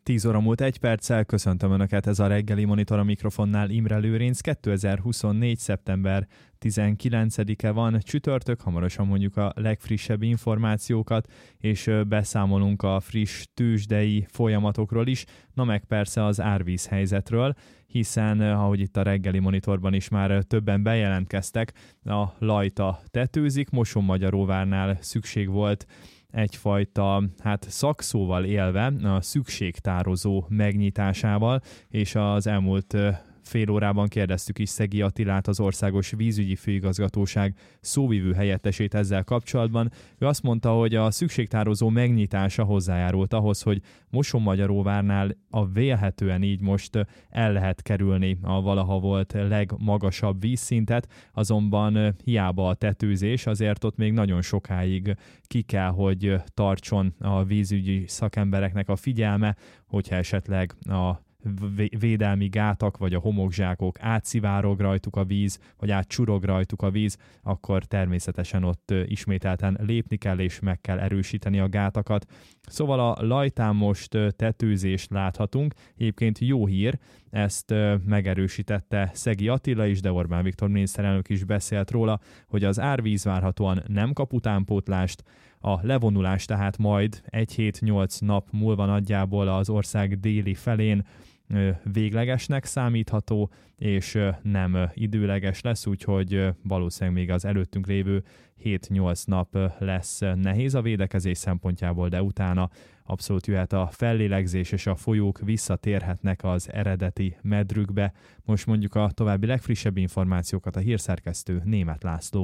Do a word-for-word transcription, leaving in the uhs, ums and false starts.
tíz óra múlt egy perccel, köszöntöm Önöket, ez a reggeli monitor, a mikrofonnál Imre Lőrinc. kétezer-huszonnégy. szeptember tizenkilencedike van, csütörtök, hamarosan mondjuk a legfrissebb információkat, és beszámolunk a friss tőzsdei folyamatokról is, na meg persze az árvíz helyzetről, hiszen, ahogy itt a reggeli monitorban is már többen bejelentkeztek, a Lajta tetőzik, Mosonmagyaróvárnál szükség volt egyfajta hát szakszóval élve a szükségtározó megnyitásával, és az elmúlt fél órában kérdeztük is Szegi Attilát, az Országos Vízügyi Főigazgatóság szóvivő helyettesét ezzel kapcsolatban. Ő azt mondta, hogy a szükségtározó megnyitása hozzájárult ahhoz, hogy Mosonmagyaróvárnál a vélhetően így most el lehet kerülni a valaha volt legmagasabb vízszintet, azonban hiába a tetőzés, azért ott még nagyon sokáig ki kell, hogy tartson a vízügyi szakembereknek a figyelme, hogyha esetleg a védelmi gátak vagy a homokzsákok átszivárog rajtuk a víz, vagy átcsurog rajtuk a víz, akkor természetesen ott ismételten lépni kell és meg kell erősíteni a gátakat. Szóval a Lajtán most tetőzést láthatunk, egyébként jó hír, ezt megerősítette Szegi Attila is, de Orbán Viktor miniszterelnök is beszélt róla, hogy az árvíz várhatóan nem kap utánpótlást, a levonulás tehát majd egy hét nyolc nap múlva nagyjából az ország déli felén véglegesnek számítható, és nem időleges lesz, úgyhogy valószínűleg még az előttünk lévő hét nyolc nap lesz nehéz a védekezés szempontjából, de utána abszolút jöhet a fellélegzés, és a folyók visszatérhetnek az eredeti medrükbe. Most mondjuk a további legfrissebb információkat a hírszerkesztő Németh László.